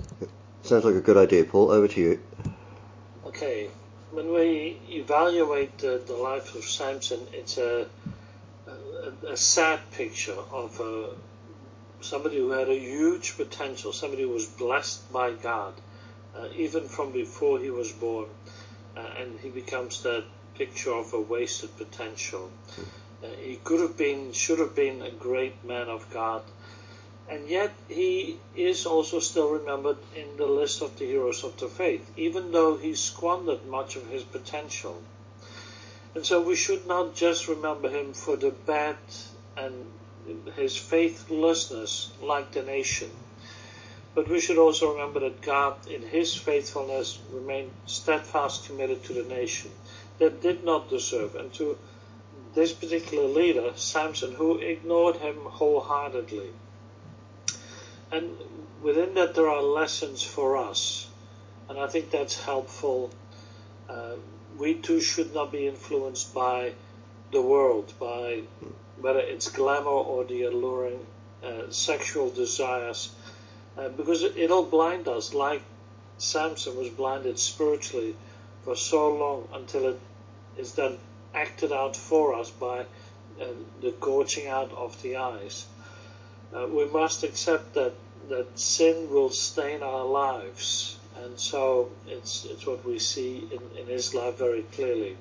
Sounds like a good idea, Paul. Over to you. Okay, when we evaluate the life of Samson, it's a sad picture of somebody who had a huge potential, somebody who was blessed by God, even from before he was born, and he becomes that picture of a wasted potential. He could have been, should have been a great man of God, and yet he is also still remembered in the list of the heroes of the faith, even though he squandered much of his potential. And so we should not just remember him for the bad and his faithlessness like the nation, but we should also remember that God, in his faithfulness, remained steadfast committed to the nation that did not deserve, and to this particular leader, Samson, who ignored him wholeheartedly. And within that there are lessons for us, and I think that's helpful. We too should not be influenced by the world, by whether it's glamour or the alluring sexual desires, because it'll blind us, like Samson was blinded spiritually for so long, until it is then acted out for us by the gorging out of the eyes. We must accept that sin will stain our lives, and so it's what we see in his life very clearly.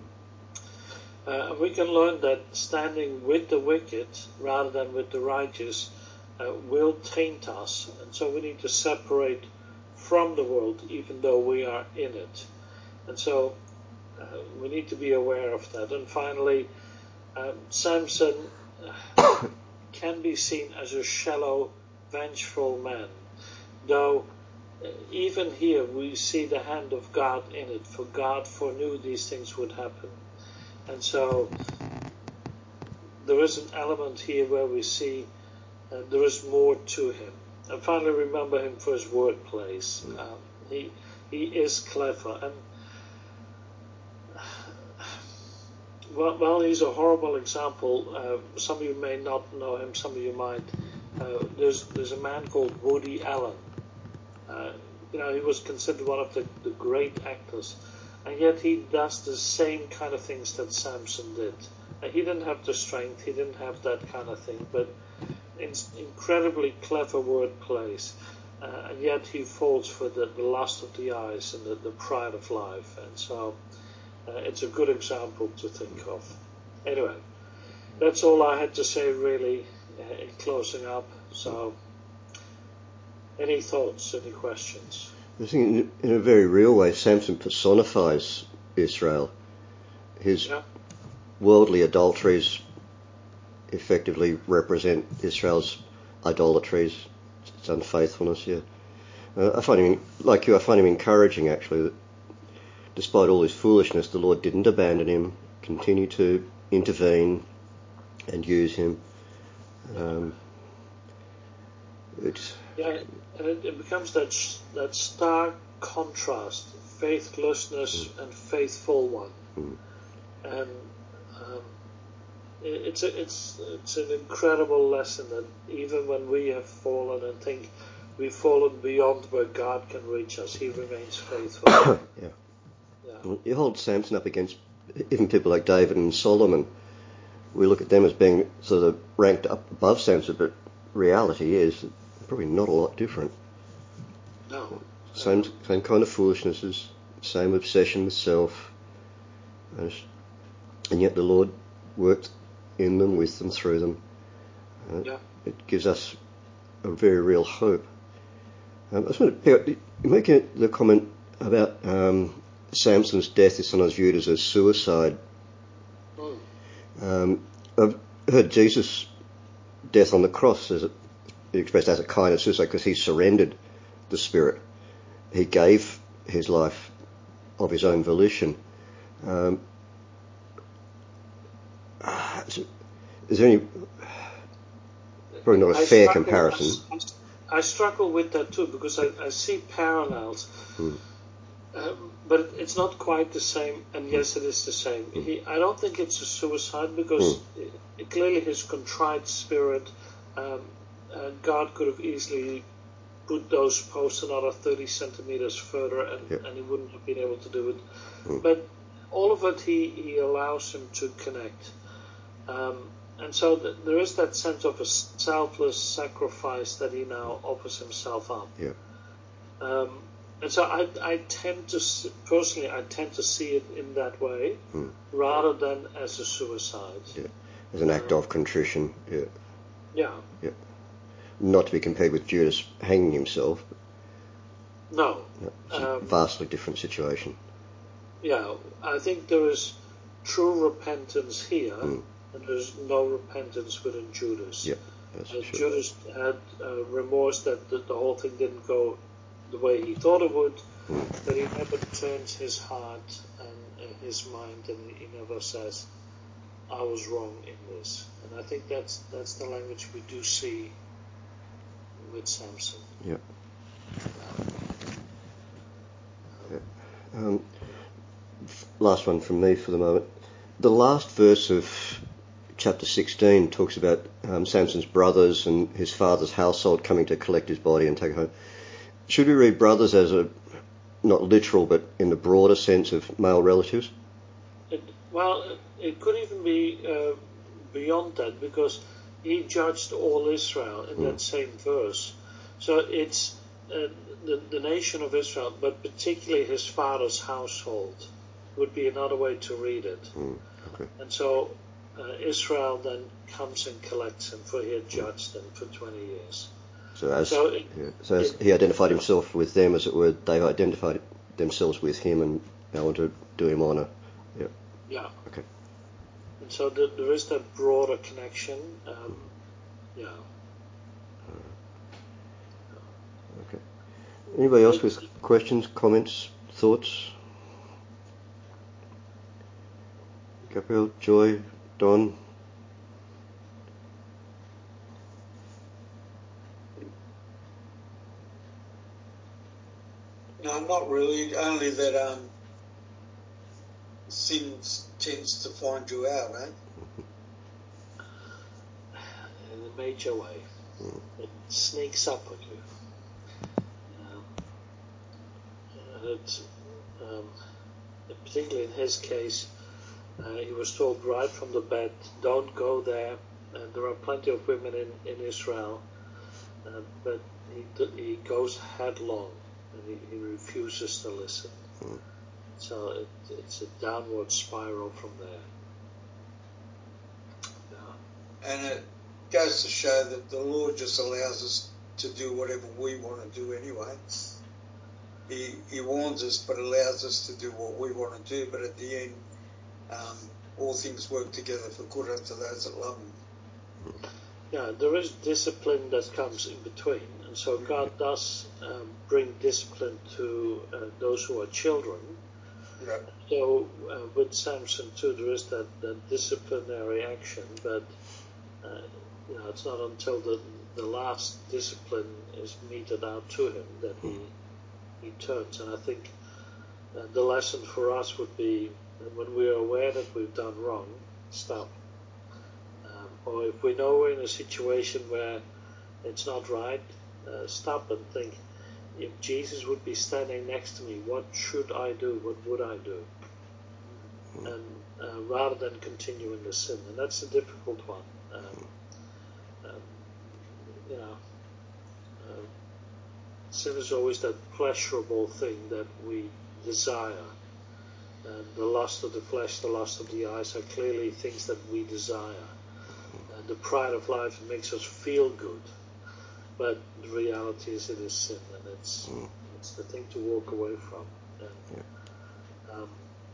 We can learn that standing with the wicked rather than with the righteous will taint us, and so we need to separate from the world even though we are in it. And so we need to be aware of that. And finally, Samson can be seen as a shallow, vengeful man, though even here we see the hand of God in it, for God foreknew these things would happen. And so there is an element here where we see there is more to him. And finally, remember him for his wordplays. He is clever, and well, he's a horrible example. Some of you may not know him, some of you might. There's a man called Woody Allen. He was considered one of the great actors, and yet he does the same kind of things that Samson did. He didn't have the strength, he didn't have that kind of thing, but incredibly clever word plays, and yet he falls for the lust of the eyes and the pride of life. And so it's a good example to think of. Anyway, that's all I had to say really in closing up. So any thoughts, any questions? I think in a very real way, Samson personifies Israel. His worldly adulteries effectively represent Israel's idolatries, its unfaithfulness. I find him encouraging, actually, that despite all his foolishness, the Lord didn't abandon him, continued to intervene and use him. It becomes that stark contrast, faithlessness and faithful one, and it's an incredible lesson that even when we have fallen and think we've fallen beyond where God can reach us, He remains faithful. You hold Samson up against even people like David and Solomon. We look at them as being sort of ranked up above Samson, but reality is probably not a lot different. No. Same kind of foolishness, same obsession with self, and yet the Lord worked in them, with them, through them. It gives us a very real hope. I just want to pick up, you make the comment about Samson's death is sometimes viewed as a suicide. I've heard Jesus' death on the cross expressed as a kind of suicide because he surrendered the Spirit. He gave his life of his own volition. Is there any... Probably not a fair comparison. I struggle with that too, because I see parallels. But it's not quite the same, and yes, it is the same. I don't think it's a suicide, because clearly his contrite spirit, God could have easily put those posts another 30 centimeters further, and he wouldn't have been able to do it. But all of it, he allows him to connect. And so there is that sense of a selfless sacrifice that he now offers himself up. And so I tend to see it in that way, rather than as a suicide. As an act of contrition. Yeah. Not to be compared with Judas hanging himself. No. It's a vastly different situation. Yeah, I think there is true repentance here, and there's no repentance within Judas. That's for sure. Judas had remorse that the whole thing didn't go the way he thought it would, but he never turns his heart and his mind, and he never says, I was wrong in this. And I think that's the language we do see with Samson. Last one from me for the moment. The last verse of chapter 16 talks about Samson's brothers and his father's household coming to collect his body and take it home. Should we read brothers as not literal, but in the broader sense of male relatives? It could even be beyond that, because he judged all Israel in that same verse. So it's the nation of Israel, but particularly his father's household would be another way to read it. Okay. And so Israel then comes and collects him, for he had judged them for 20 years. So as he identified himself with them, as it were, they've identified themselves with him, and now want to do him honour. Yeah. Okay. And so there is that broader connection. Okay. Anybody else with questions, comments, thoughts? Gabriel, Joy, Don? No, not really. Only that sin tends to find you out, eh? In a major way. It sneaks up on you. Particularly in his case, he was told right from the bed, don't go there. There are plenty of women in Israel, but he goes headlong, and he refuses to listen. So it's a downward spiral from there. And it goes to show that the Lord just allows us to do whatever we want to do anyway. He warns us, but allows us to do what we want to do. But at the end, all things work together for good unto those that love Him. Yeah, there is discipline that comes in between, and so God does bring discipline to those who are children. Yeah. So with Samson too, there is that disciplinary action, but it's not until the last discipline is meted out to him that he turns. And I think the lesson for us would be that when we are aware that we've done wrong, stop. Or if we know we're in a situation where it's not right, stop and think, if Jesus would be standing next to me, what should I do? What would I do? And rather than continue in the sin. And that's a difficult one. Sin is always that pleasurable thing that we desire. And the lust of the flesh, the lust of the eyes are clearly things that we desire. And the pride of life makes us feel good. But the reality is it is sin, and it's the thing to walk away from. And,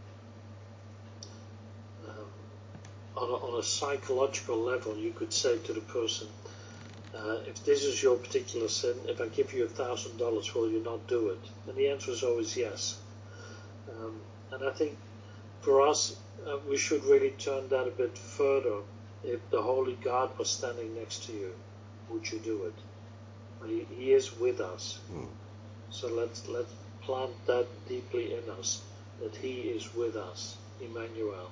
on a psychological level, you could say to the person, if this is your particular sin, if I give you $1,000, will you not do it? And the answer is always yes. And I think for us, we should really turn that a bit further. If the Holy God was standing next to you, would you do it? He is with us. So let's plant that deeply in us, that He is with us, Emmanuel.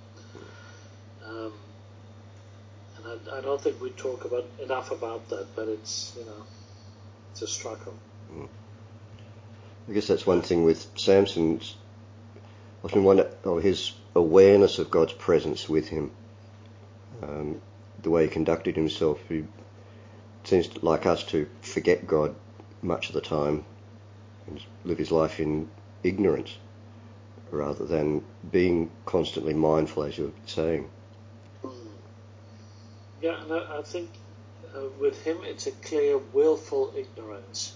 And I don't think we talk enough about that, but it's a struggle. I guess that's one thing with Samson. I've been wondering his awareness of God's presence with him, the way he conducted himself. He seems like us to forget God much of the time and live his life in ignorance rather than being constantly mindful, as you're saying. Yeah, and I think with him it's a clear willful ignorance.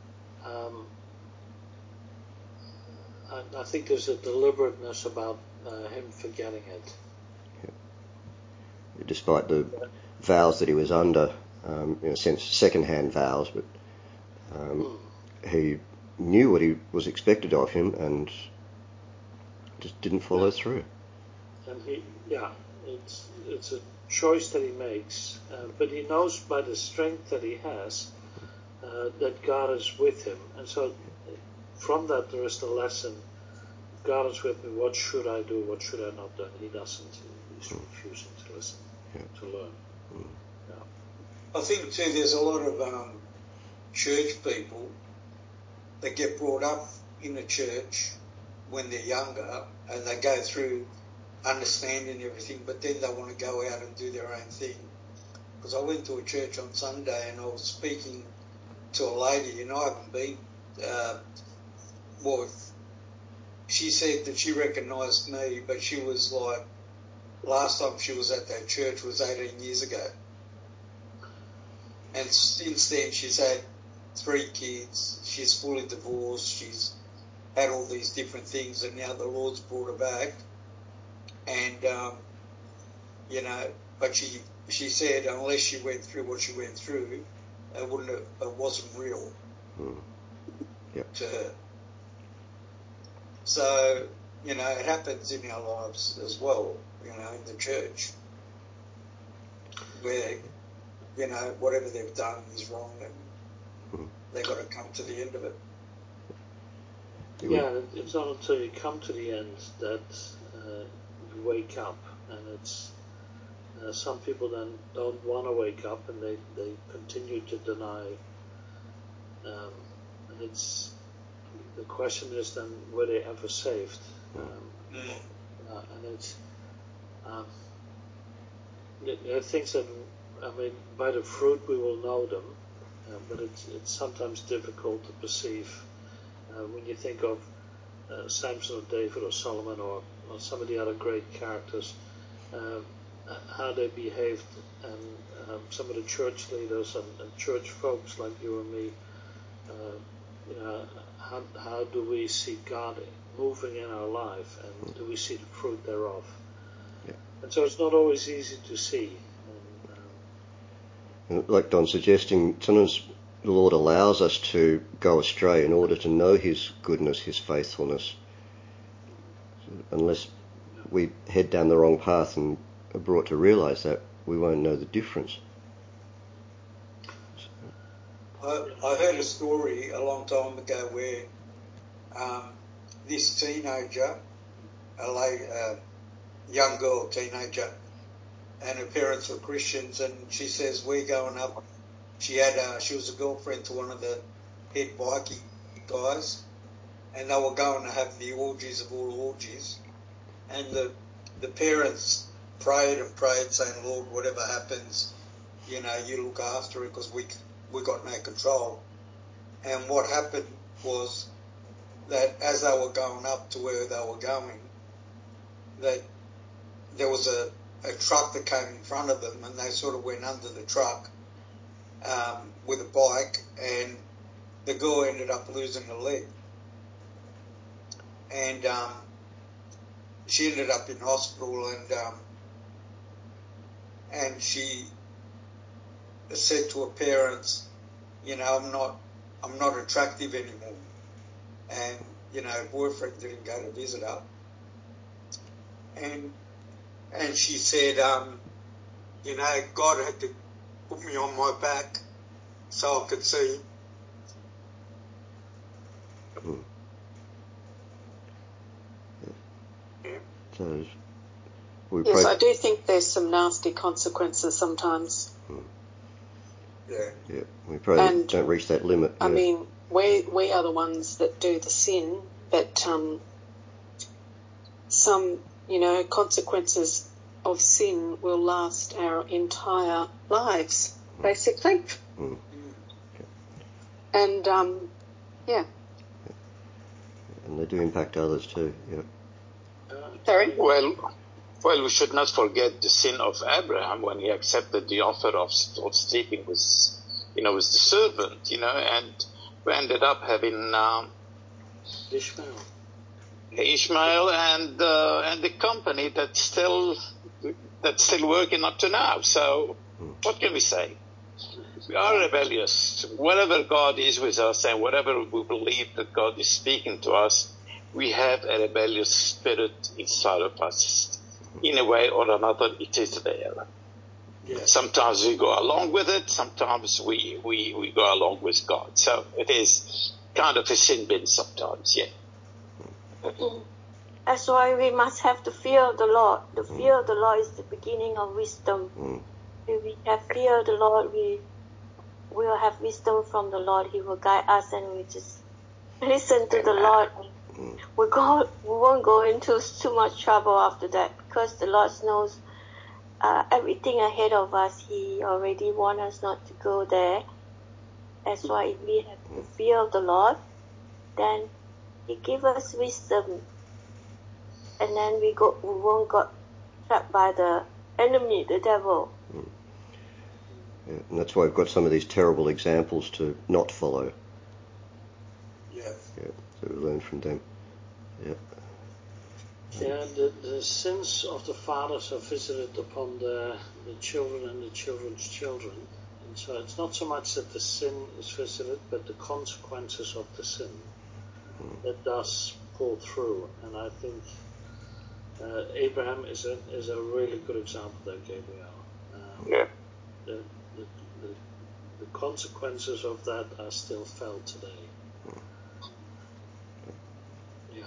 And I think there's a deliberateness about him forgetting it. Yeah. Despite the vows that he was under, in a sense, second-hand vows, but he knew what he was expected of him and just didn't follow through. And it's a choice that he makes, but he knows by the strength that he has that God is with him, and so from that there is the lesson: God is with me. What should I do? What should I not do? And he doesn't. He's refusing to listen, to learn. Yeah. I think too, there's a lot of church people that get brought up in a church when they're younger, and they go through understanding everything, but then they want to go out and do their own thing. Because I went to a church on Sunday and I was speaking to a lady, and I haven't been, she said that she recognised me, but she was like, last time she was at that church was 18 years ago. And since then she's had 3 kids, she's fully divorced, she's had all these different things, and now the Lord's brought her back. And, but she said unless she went through what she went through, it wasn't real to her. So, it happens in our lives as well, in the church, where, whatever they've done is wrong and they've got to come to the end of it. Yeah, it's not until you come to the end that you wake up, and it's some people then don't want to wake up and they continue to deny, and it's the question is then, were they ever saved? And it's there are things that, by the fruit we will know them, but it's sometimes difficult to perceive when you think of Samson or David or Solomon or some of the other great characters, how they behaved, and some of the church leaders and church folks like you and me, how do we see God moving in our life, and do we see the fruit thereof? Yeah. And so it's not always easy to see. And like Don's suggesting, sometimes the Lord allows us to go astray in order to know his goodness, his faithfulness. Unless we head down the wrong path and are brought to realise that, we won't know the difference. I heard a story a long time ago where this teenager, a young girl, teenager, and her parents were Christians, and she says, we're going up. She was a girlfriend to one of the head bikie guys, and they were going to have the orgies of all orgies, and the parents prayed and prayed, saying, Lord, whatever happens, you look after it, because we got no control. And what happened was that as they were going up to where they were going, that there was a truck that came in front of them, and they sort of went under the truck with a bike, and the girl ended up losing her leg. And she ended up in hospital, and she said to her parents, I'm not attractive anymore. And, her boyfriend didn't go to visit her. And she said, God had to put me on my back so I could see. Yeah. So yes, I do think there's some nasty consequences sometimes. Yeah. Yeah, we probably don't reach that limit. I mean, we are the ones that do the sin, but some, consequences of sin will last our entire lives, basically. Mm. And, yeah. And they do impact others too, yeah. Sorry? Well, we should not forget the sin of Abraham when he accepted the offer of sleeping with the servant, and we ended up having Ishmael and the company that's still working up to now. So what can we say? We are rebellious. Whatever God is with us and whatever we believe that God is speaking to us, we have a rebellious spirit inside of us. In a way or another, it is there. Yeah. Sometimes we go along with it. Sometimes we go along with God. So it is kind of a sin bin sometimes, yeah. That's why we must have the fear of the Lord. The fear of the Lord is the beginning of wisdom. If we have fear of the Lord, we will have wisdom from the Lord. He will guide us, and we just listen to the Lord. We won't go into too much trouble after that, because the Lord knows everything ahead of us. He already warned us not to go there. That's why if we have the fear of the Lord, then He gives us wisdom, and then we won't get trapped by the enemy, the devil. Yeah, and that's why we've got some of these terrible examples to not follow. Yeah. Yeah, so we learn from them. Yeah. Yeah, the sins of the fathers are visited upon the children and the children's children. And so it's not so much that the sin is visited, but the consequences of the sin that does pull through. And I think Abraham is a really good example there, Gabriel. The consequences of that are still felt today. Yeah.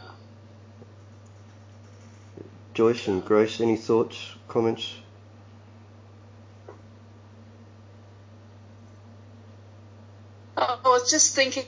Joyce and Grace, any thoughts, comments? I was just thinking,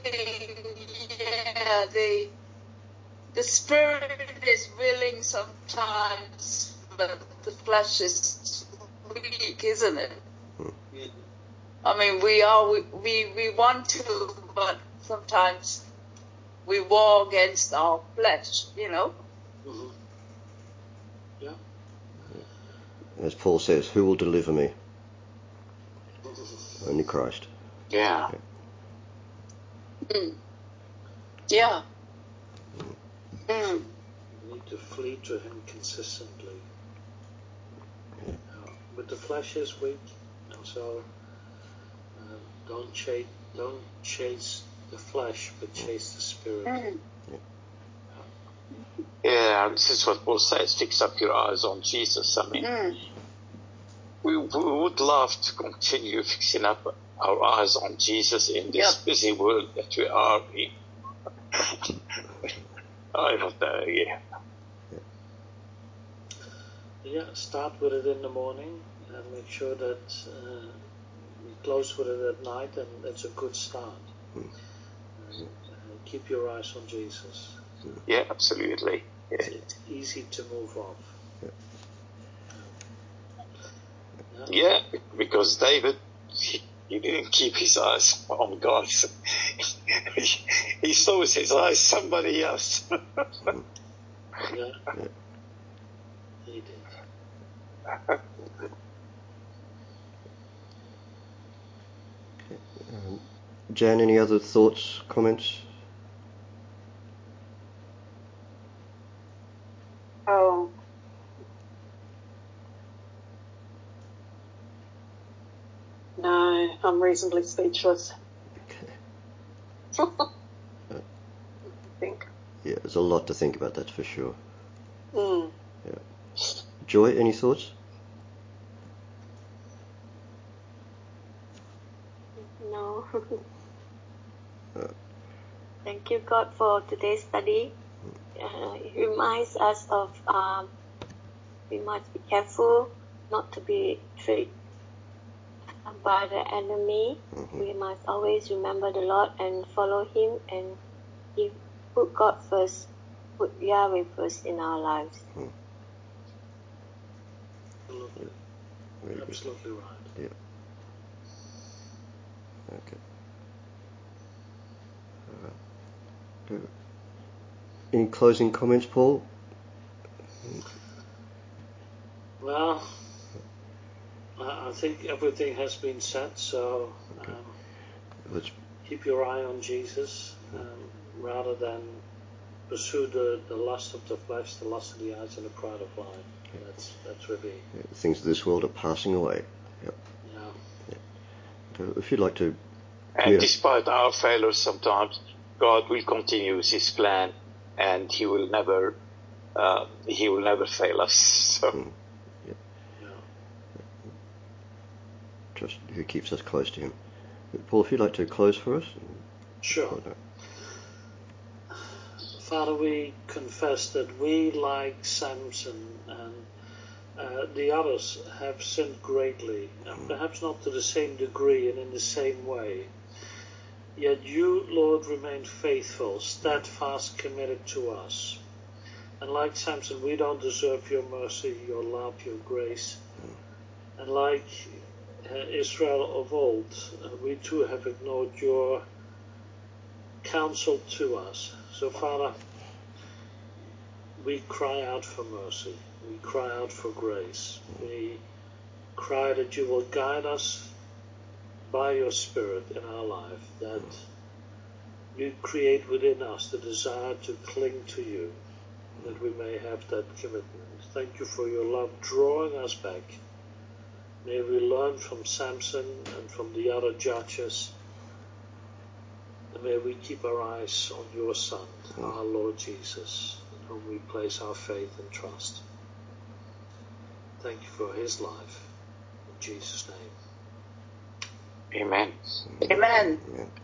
the spirit is willing sometimes, but the flesh is weak, isn't it? I mean, we want to, but sometimes we war against our flesh, Mm-hmm. Yeah. As Paul says, who will deliver me? Only Christ. Yeah. Yeah. We need to flee to Him consistently. But the flesh is weak, and so don't chase the flesh, but chase the spirit. Yeah, this is what Paul says, fix up your eyes on Jesus. I mean, we would love to continue fixing up our eyes on Jesus in this busy world that we are in. I don't know, yeah. Yeah, start with it in the morning and make sure that you close with it at night, and that's a good start. Keep your eyes on Jesus. Yeah, absolutely. Yeah. It's easy to move off. Yeah, because David, he didn't keep his eyes on God. He saw with his eyes somebody else. Yeah, he did. Jan, any other thoughts, comments? No, I'm reasonably speechless. Okay. I think. Yeah, there's a lot to think about, that's for sure. Yeah. Joy, any thoughts? No. Thank you, God, for today's study. It reminds us of we must be careful not to be tricked by the enemy. We must always remember the Lord and follow Him, and put God first, put Yahweh first in our lives. Absolutely right. Yeah. Okay. Any closing comments, Paul? Well, I think everything has been said, so keep your eye on Jesus rather than pursue the lust of the flesh, the lust of the eyes, and the pride of life. That's really... The things of this world are passing away. Yep. Yeah. If you'd like to... And despite our failures sometimes, God will continue his plan, and he will never fail us. So. Just who keeps us close to him. Paul, if you'd like to close for us. Sure. Father, we confess that we, like Samson and the others, have sinned greatly, and perhaps not to the same degree and in the same way. Yet you, Lord, remain faithful, steadfast, committed to us. And like Samson, we don't deserve your mercy, your love, your grace. And like Israel of old, we too have ignored your counsel to us. So, Father, we cry out for mercy. We cry out for grace. We cry that you will guide us by your Spirit in our life, that you create within us the desire to cling to you, that we may have that commitment. Thank you for your love drawing us back. May we learn from Samson and from the other judges, and may we keep our eyes on your Son, our Lord Jesus, in whom we place our faith and trust. Thank you for his life. In Jesus' name. Amen. Amen. Amen.